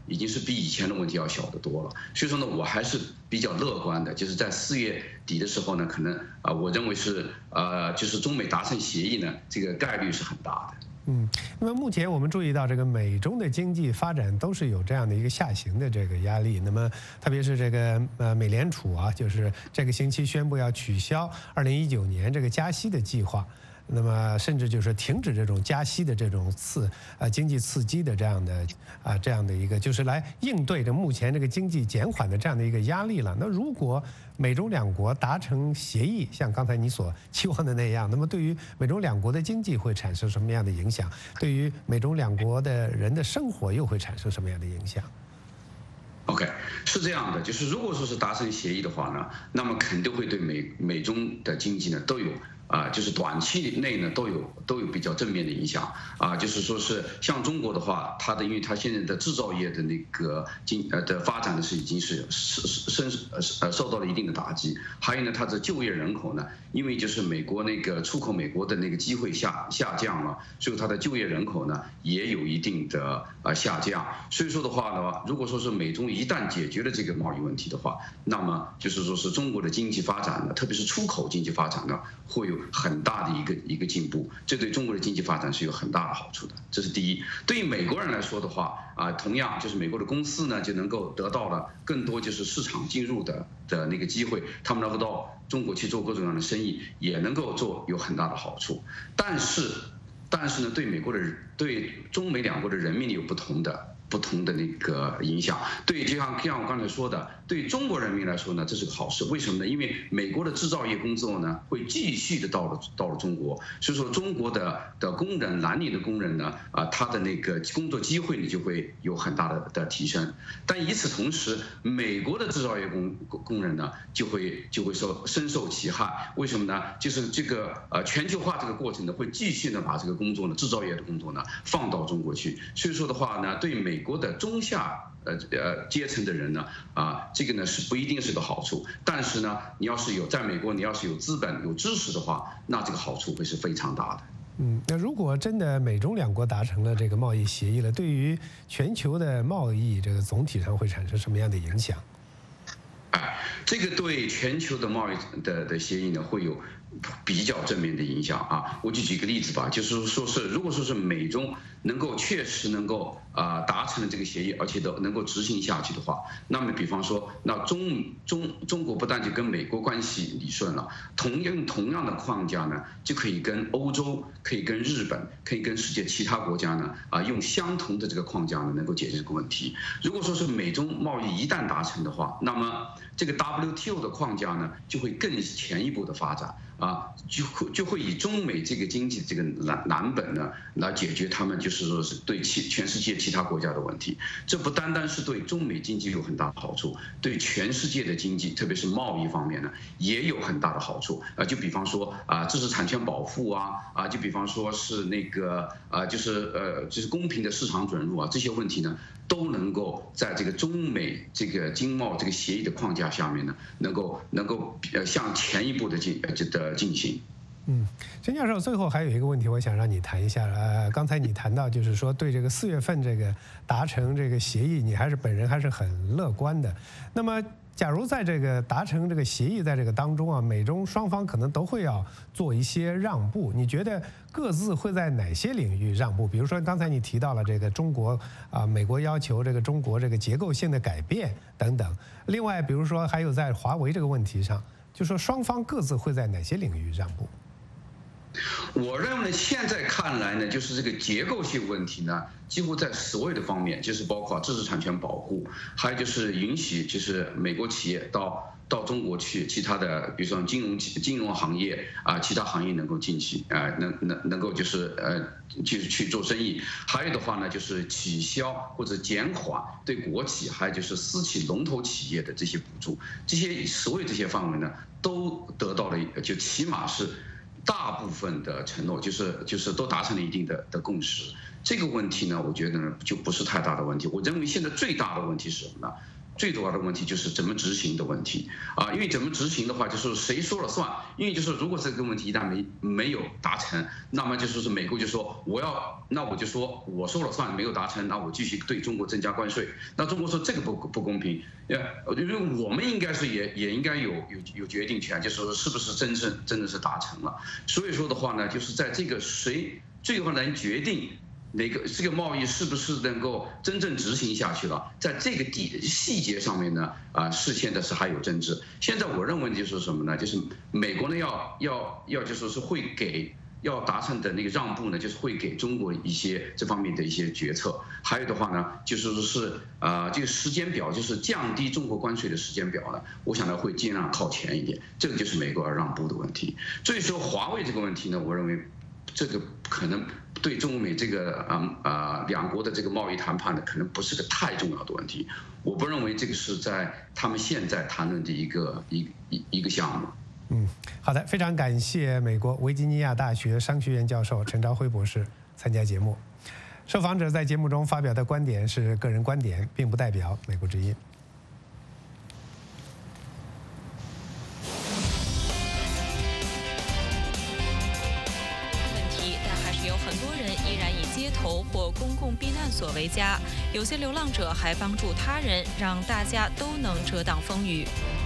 已经是比以前的问题要小得多了。所以说呢，我还是比较乐观的，就是在四月底的时候呢，可能啊，我认为是呃，就是中美达成协议呢，这个概率是很大的。 嗯，那么目前我们注意到，这个美中的经济发展都是有这样的一个下行的这个压力。那么，特别是这个呃美联储啊，就是这个星期宣布要取消二零一九年这个加息的计划。那么，甚至就是停止这种加息的这种刺呃经济刺激的这样的啊这样的一个，就是来应对着目前这个经济减缓的这样的一个压力了。那如果美中两国达成协议，像刚才你所期望的那样，那么对于美中两国的经济会产生什么样的影响？对于美中两国的人的生活又会产生什么样的影响？ OK， 是这样的，就是如果说是达成协议的话呢，那么肯定会对美美中的经济呢都有啊、呃，就是短期内呢都有都有比较正面的影响啊、呃，就是说是像中国的话，它的因为它现在的制造业的那个经呃的发展呢是已经是深呃呃受到了一定的打击，还有呢它的就业人口呢，因为就是美国那个出口美国的那个机会下下降了，所以它的就业人口呢也有一定的呃下降，所以说的话呢，如果说是美中一旦解决了这个贸易问题的话，那么就是说是中国的经济发展呢，特别是出口经济发展呢，会有很大的一个一个进步，这对中国的经济发展是有很大的好处的。这是第一。对于美国人来说的话，啊，同样就是美国的公司呢，就能够得到了更多就是市场进入的的那个机会，他们能够到中国去做各种各样的生意，也能够做有很大的好处。但是，但是呢，对美国的对中美两国的人民有不同的。 不同的那个影响，对，就像像我刚才说的，对中国人民来说呢，这是个好事。为什么呢？因为美国的制造业工作呢，会继续的到了到了中国，所以说中国的的工人，蓝领的工人呢，啊，他的那个工作机会呢就会有很大的的提升。但与此同时，美国的制造业工工人呢，就会就会受深受其害。为什么呢？就是这个呃全球化这个过程呢，会继续的把这个工作呢，制造业的工作呢放到中国去。所以说的话呢，对美 美国的中下呃呃阶层的人呢，啊，这个呢是不一定是个好处，但是呢，你要是有在美国，你要是有资本、有知识的话，那这个好处会是非常大的。 嗯，那如果真的美中两国达成了这个贸易协议了，对于全球的贸易这个总体上会产生什么样的影响？ 哎，这个对全球的贸易的的协议呢，会有 比较正面的影响啊，我就举个例子吧，就是说是如果说是美中能够确实能够啊、呃、达成了这个协议，而且都能够执行下去的话，那么比方说，那中中中国不但就跟美国关系理顺了，同样同样的框架呢，就可以跟欧洲、可以跟日本、可以跟世界其他国家呢啊、呃、用相同的这个框架呢，能够解决这个问题。如果说是美中贸易一旦达成的话，那么这个 W T O 的框架呢，就会更前一步的发展。 啊，就会就会以中美这个经济这个蓝蓝本呢，来解决他们就是说是对其全世界其他国家的问题。这不单单是对中美经济有很大的好处，对全世界的经济，特别是贸易方面呢，也有很大的好处。啊，就比方说啊，知识产权保护啊，啊，就比方说是那个啊，就是呃，就是公平的市场准入啊，这些问题呢， 都能够在这个中美这个经贸这个协议的框架下面呢，能够能够呃向前一步的进呃的进行。 嗯，陈教授，最后还有一个问题，我想让你谈一下。呃，刚才你谈到就是说对这个四月份这个达成这个协议，你还是本人还是很乐观的。那么， 假如在这个达成这个协议在这个当中啊，美中双方可能都会要做一些让步。你觉得各自会在哪些领域让步？比如说刚才你提到了这个中国啊，美国要求这个中国这个结构性的改变等等。另外，比如说还有在华为这个问题上，就说双方各自会在哪些领域让步？ 我认为现在看来呢，就是这个结构性问题呢，几乎在所有的方面，就是包括知识产权保护，还有就是允许就是美国企业到到中国去，其他的比如说金融金融行业啊，其他行业能够进去啊，能能能够就是呃去去做生意。还有的话呢，就是取消或者减缓对国企还有就是私企龙头企业的这些补助，这些所有这些范围呢，都得到了就起码是 大部分的承诺就是就是都达成了一定的的共识，这个问题呢，我觉得呢就不是太大的问题。我认为现在最大的问题是什么呢？ 最主要的问题就是怎么执行的问题啊，因为怎么执行的话，就是谁说了算。因为就是如果这个问题一旦没没有达成，那么就说是美国就说我要，那我就说我说了算，没有达成，那我继续对中国增加关税。那中国说这个不不公平，呃，因为我们应该是也也应该有有有决定权，就是说是不是真正真的是达成了。所以说的话呢，就是在这个谁最后能决定。哪个这个贸易是不是能够真正执行下去了？在这个地细节上面呢，啊，是现在是还有争执。现在我认为就是什么呢？就是美国呢要要要就说是会给要达成的那个让步呢，就是会给中国一些这方面的一些决策。还有的话呢，就是说是啊，这个时间表就是降低中国关税的时间表呢，我想呢会尽量靠前一点。这个就是美国要让步的问题。所以说华为这个问题呢，我认为这个可能。对中美这个啊啊两国的这个贸易谈判呢，可能不是个太重要的问题。我不认为这个是在他们现在谈论的一个一一一个项目。 嗯，好的，非常感谢美国维吉尼亚大学商学院教授陈朝晖博士参加节目。受访者在节目中发表的观点是个人观点，并不代表美国之音。 街头或公共避难所为家，有些流浪者还帮助他人，让大家都能遮挡风雨。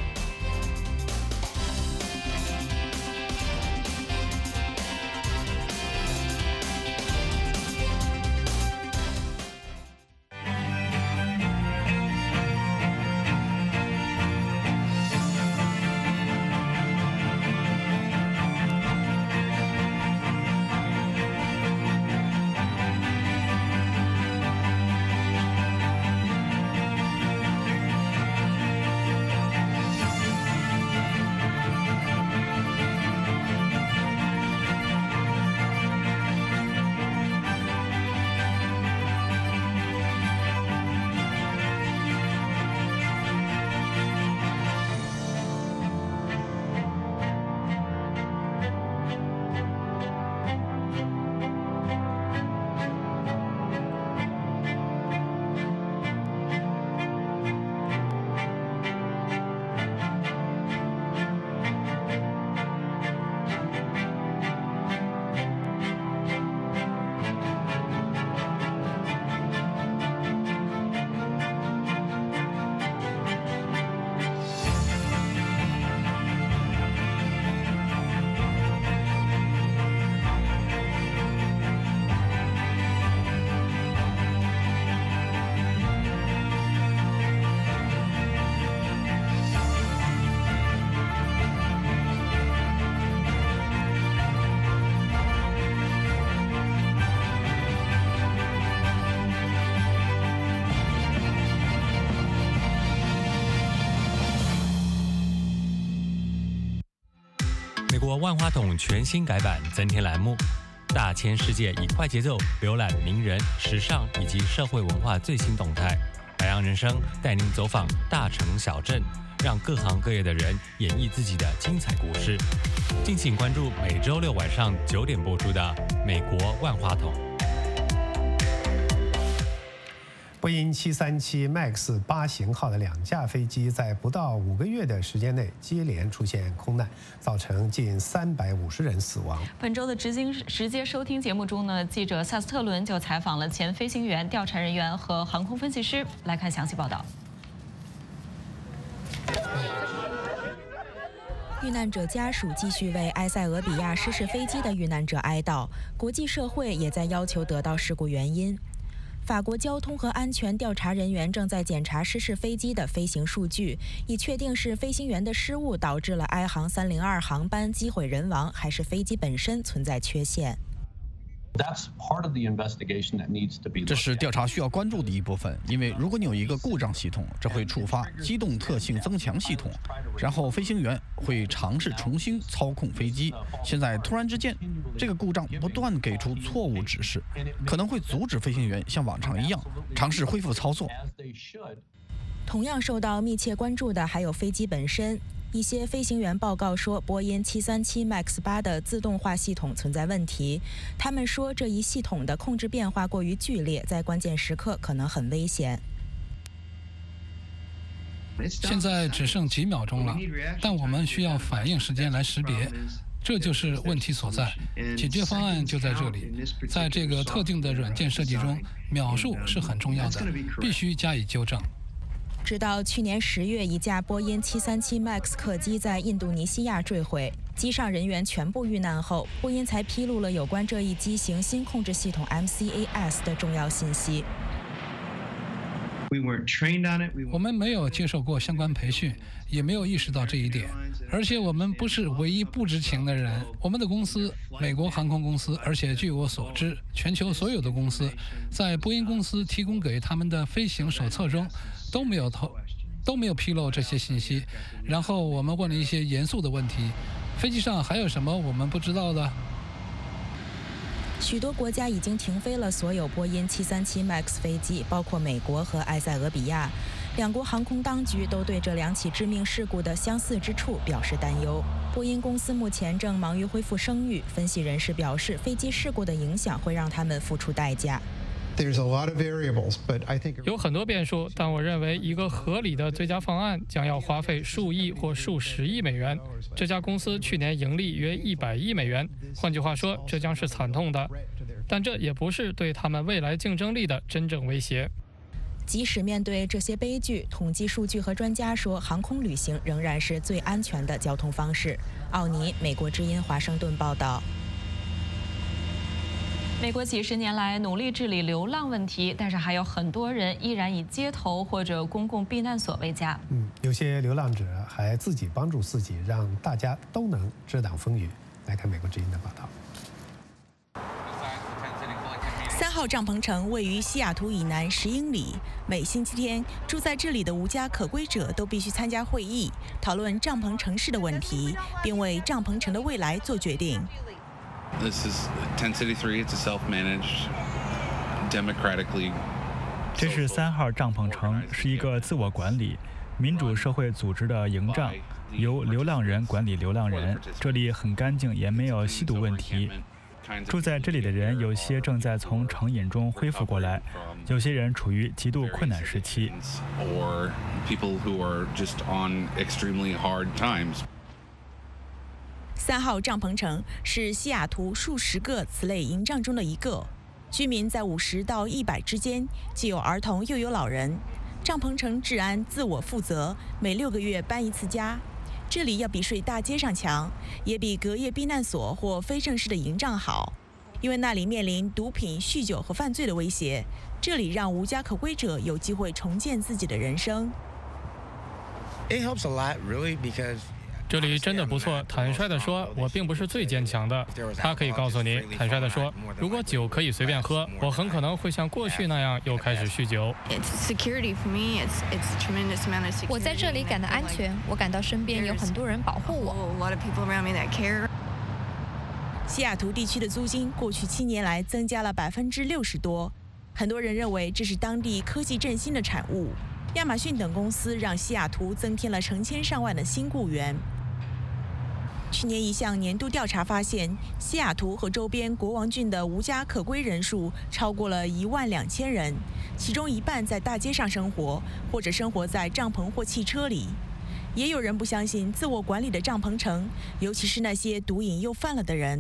美国万花筒全新改版增添栏目，大千世界以快节奏浏览名人、时尚以及社会文化最新动态。白羊人生带您走访大城小镇，让各行各业的人演绎自己的精彩故事。敬请关注每周六晚上九点播出的《美国万花筒》。 波音七三七 MAX 八型号的两架飞机在不到五个月的时间内接连出现空难，造成近三百五十人死亡。 本周的直经直接收听节目中呢，记者萨斯特伦就采访了前飞行员、调查人员和航空分析师，来看详细报道。 遇难者家属继续为埃塞俄比亚失事飞机的遇难者哀悼，国际社会也在要求得到事故原因。法国交通和安全调查人员正在检查失事飞机的飞行数据，以确定是飞行员的失误导致了埃航三零二航班机毁人亡，还是飞机本身存在缺陷。 这是调查需要关注的一部分，因为如果你有一个故障系统，这会触发机动特性增强系统，然后飞行员会尝试重新操控飞机。现在突然之间，这个故障不断给出错误指示，可能会阻止飞行员像往常一样尝试恢复操作。 同样受到密切关注的还有飞机本身。一些飞行员报告说，波音七三七 MAX 八的自动化系统存在问题。他们说，这一系统的控制变化过于剧烈，在关键时刻可能很危险。 现在只剩几秒钟了，但我们需要反应时间来识别。这就是问题所在，解决方案就在这里。在这个特定的软件设计中，秒数是很重要的，必须加以纠正。 直到去年十月，一架波音七三七 MAX 客机在印度尼西亚坠毁，机上人员全部遇难后，波音才披露了有关这一机型新控制系统 M C A S 的重要信息。 我们没有接受过相关培训，也没有意识到这一点。而且我们不是唯一不知情的人。我们的公司，美国航空公司，而且据我所知，全球所有的公司，在波音公司提供给他们的飞行手册中，都没有透，都没有披露这些信息。然后我们问了一些严肃的问题：飞机上还有什么我们不知道的？ 许多国家已经停飞了所有波音七三七 MAX 飞机，包括美国和埃塞俄比亚。两国航空当局都对这两起致命事故的相似之处表示担忧。波音公司目前正忙于恢复声誉，分析人士表示，飞机事故的影响会让他们付出代价。 有很多变数，但我认为一个合理的最佳方案将要花费数亿或数十亿美元。这家公司去年盈利约一百亿美元，换句话说，这将是惨痛的。但这也不是对他们未来竞争力的真正威胁。 即使面对这些悲剧，统计数据和专家说，航空旅行仍然是最安全的交通方式。奥尼，美国之音华盛顿报道。 美国几十年来努力治理流浪问题，但是还有很多人依然以街头或者公共避难所为家。 嗯，有些流浪者还自己帮助自己，让大家都能遮挡风雨。来看美国之音的报道。 三号帐篷城位于西雅图以南十英里。每星期天，住在这里的无家可归者都必须参加会议，讨论帐篷城市的问题，并为帐篷城的未来做决定。 This is Tent City three. It's a self-managed, democratically. 这是三号帐篷城，是一个自我管理、民主社会组织的营帐，由流浪人管理流浪人。这里很干净，也没有吸毒问题。住在这里的人，有些正在从成瘾中恢复过来，有些人处于极度困难时期。 Or people who are just on extremely hard times. 三号帐篷城是西雅图数十个此类营帐中的一个，居民在五十到一百之间，既有儿童又有老人。帐篷城治安自我负责，每六个月搬一次家。这里要比睡大街上强，也比隔夜避难所或非正式的营帐好，因为那里面临毒品、酗酒和犯罪的威胁。这里让无家可归者有机会重建自己的人生。 It helps a lot, really, because. 这里真的不错。坦率地说，我并不是最坚强的。他可以告诉你，坦率地说，如果酒可以随便喝，我很可能会像过去那样又开始酗酒。 我在这里感到安全，我感到身边有很多人保护我。 西雅图地区的租金过去七年来增加了百分之六十多，很多人认为这是当地科技振兴的产物。亚马逊等公司让西雅图增添了成千上万的新雇员。去年一项年度调查发现，西雅图和周边国王郡的无家可归人数超过了一万两千人，其中一半在大街上生活，或者生活在帐篷或汽车里。也有人不相信自我管理的帐篷城，尤其是那些毒瘾又犯了的人。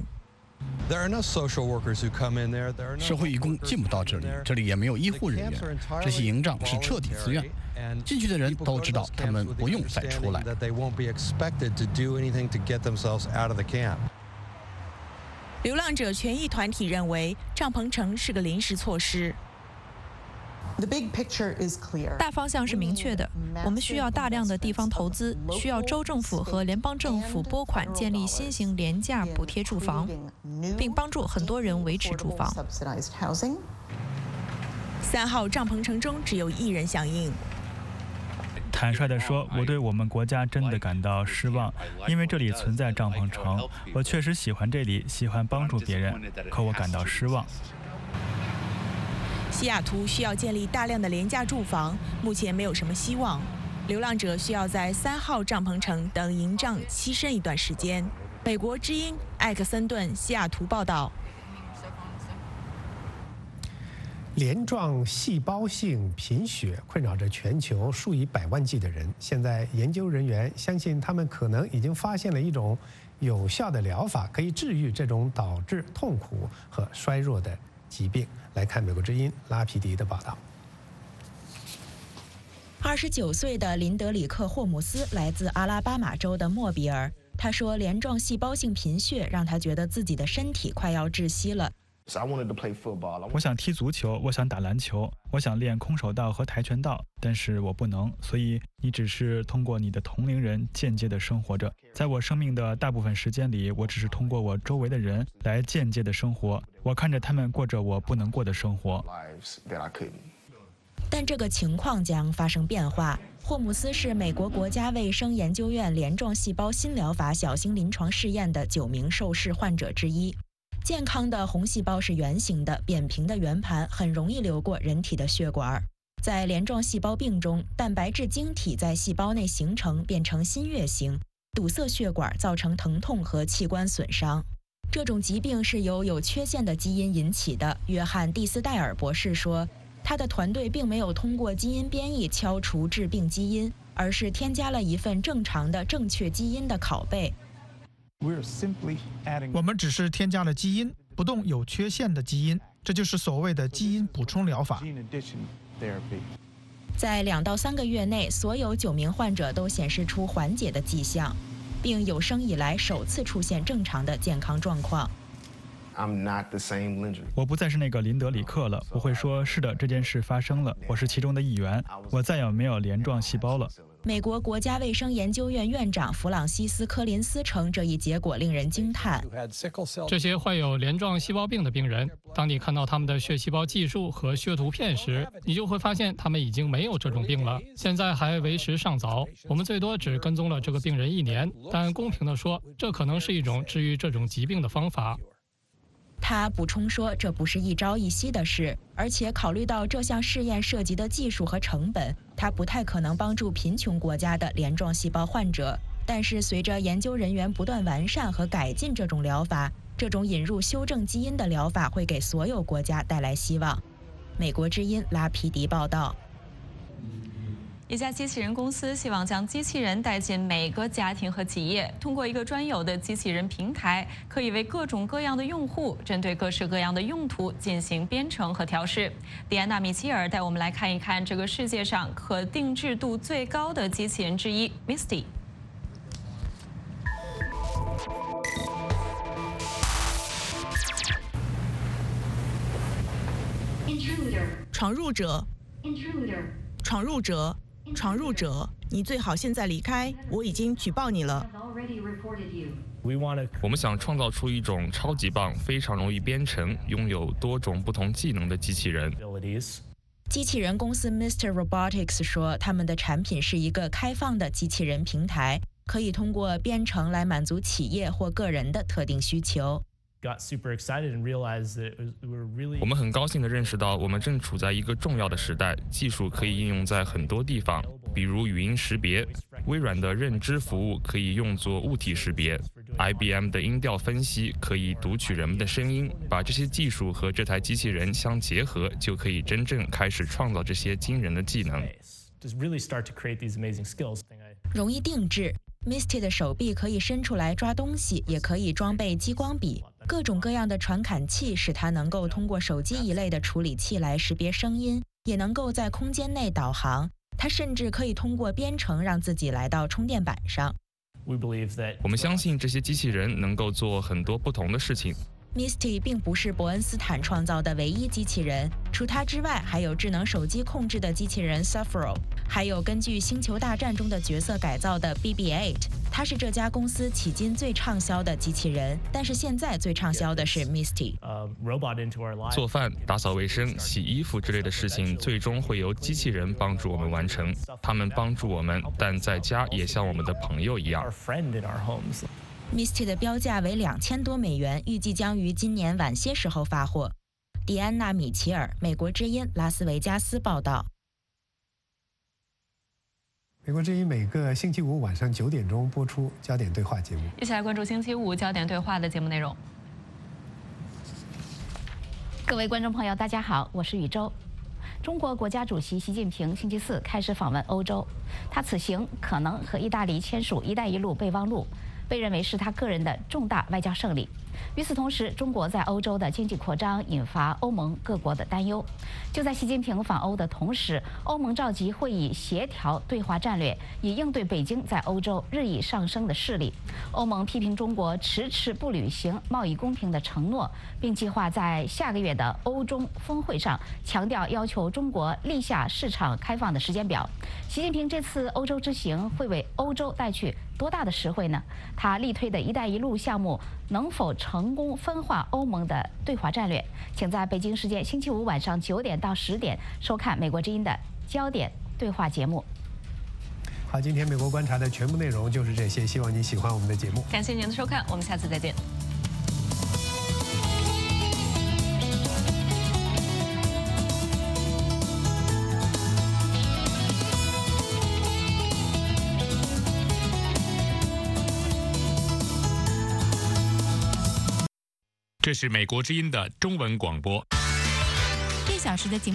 社会义工进不到这里，这里也没有医护人员。这些营帐是彻底自愿，进去的人都知道他们不用再出来。 流浪者权益团体认为，帐篷城是个临时措施。 大方向是明确的，我们需要大量的地方投资，需要州政府和联邦政府拨款建立新型廉价补贴住房，并帮助很多人维持住房。 三号帐篷城中只有一人响应。 坦率地说，我对我们国家真的感到失望，因为这里存在帐篷城，我确实喜欢这里，喜欢帮助别人，可我感到失望。 西雅图需要建立大量的廉价住房，目前没有什么希望。流浪者需要在三号帐篷城等营帐栖身一段时间。美国之音艾克森顿西雅图报道。 镰状细胞性贫血困扰着全球数以百万计的人。现在，研究人员相信他们可能已经发现了一种有效的疗法，可以治愈这种导致痛苦和衰弱的疾病。来看美国之音拉皮迪的报道。 二十九岁的林德里克·霍姆斯来自阿拉巴马州的莫比尔。他说，镰状细胞性贫血让他觉得自己的身体快要窒息了。 我想踢足球，我想打篮球，我想练空手道和跆拳道，但是我不能。所以你只是通过你的同龄人间接的生活着。在我生命的大部分时间里，我只是通过我周围的人来间接的生活。我看着他们过着我不能过的生活。 但这个情况将发生变化。霍姆斯是美国国家卫生研究院镰状细胞新疗法小型临床试验的九名受试患者之一。健康的红细胞是圆形的、扁平的圆盘，很容易流过人体的血管。在镰状细胞病中，蛋白质晶体在细胞内形成，变成新月形，堵塞血管，造成疼痛和器官损伤。这种疾病是由有缺陷的基因引起的。约翰·蒂斯戴尔博士说，他的团队并没有通过基因编译敲除致病基因，而是添加了一份正常的正确基因的拷贝。 我们只是添加了基因，不动有缺陷的基因，这就是所谓的基因补充疗法。 在两到三个月内，所有九名患者都显示出缓解的迹象，并有生以来首次出现正常的健康状况。 我不再是那个林德里克了，我会说是的，这件事发生了，我是其中的一员，我再也没有镰状细胞了。 美国国家卫生研究院院长弗朗西斯·科林斯称，这一结果令人惊叹。 这些患有镰状细胞病的病人，当你看到他们的血细胞计数和血图片时，你就会发现他们已经没有这种病了。现在还为时尚早，我们最多只跟踪了这个病人一年，但公平地说，这可能是一种治愈这种疾病的方法。 他补充说，这不是一朝一夕的事，而且考虑到这项试验涉及的技术和成本，它不太可能帮助贫穷国家的镰状细胞患者。但是随着研究人员不断完善和改进这种疗法，这种引入修正基因的疗法会给所有国家带来希望。美国之音拉皮迪报道。 一家机器人公司希望将机器人带进每个家庭和企业，通过一个专有的机器人平台，可以为各种各样的用户针对各式各样的用途进行编程和调试。迪安娜·米切尔带我们来看一看这个世界上可定制度最高的机器人之一 Misty。 闯入者，闯入者。闯入者，你最好现在离开，我已经举报你了。 我们想创造出一种超级棒、非常容易编程、拥有多种不同技能的机器人。 机器人公司 Mister Robotics 说，他们的产品是一个开放的机器人平台，可以通过编程来满足企业或个人的特定需求。 我们很高兴地认识到，我们正处在一个重要的时代，技术可以应用在很多地方，比如语音识别，微软的认知服务可以用作物体识别 ，I B M 的音调分析可以读取人们的声音。把这些技术和这台机器人相结合，就可以真正开始创造这些惊人的技能。 容易定制。Misty 的手臂可以伸出来抓东西，也可以装备激光笔。各种各样的传感器使它能够通过手机一类的处理器来识别声音，也能够在空间内导航。它甚至可以通过编程让自己来到充电板上。 我们相信这些机器人能够做很多不同的事情。 Misty 并不是伯恩斯坦创造的唯一机器人，除它之外，还有智能手机控制的机器人 Sapporo， 还有根据《星球大战》中的角色改造的 B B 八。它是这家公司迄今最畅销的机器人，但是现在最畅销的是 Misty。 做饭、打扫卫生、洗衣服之类的事情，最终会由机器人帮助我们完成。他们帮助我们，但在家也像我们的朋友一样。 Misty 的标价为两千多美元，预计将于今年晚些时候发货。迪安娜·米切尔，美国之音，拉斯维加斯报道。 美国之音每个星期五晚上九点钟播出焦点对话节目。 一起来关注星期五焦点对话的节目内容。 各位观众朋友，大家好，我是宇宙。中国国家主席习近平星期四开始访问欧洲，他此行可能和意大利签署“一带一路”备忘录，被认为是他个人的重大外交胜利。与此同时，中国在欧洲的经济扩张引发欧盟各国的担忧。就在习近平访欧的同时，欧盟召集会议协调对华战略，以应对北京在欧洲日益上升的势力。欧盟批评中国迟迟不履行贸易公平的承诺，并计划在下个月的欧中峰会上强调要求中国立下市场开放的时间表。习近平这次欧洲之行会为欧洲带去多大的实惠呢？他力推的一带一路项目能否成功分化欧盟的对华战略？请在北京时间星期五晚上九点到十点收看美国之音的焦点对话节目。 好，今天美国观察的全部内容就是这些，希望你喜欢我们的节目。 感谢您的收看，我们下次再见。 这是美国之音的中文广播。 一小时的节目。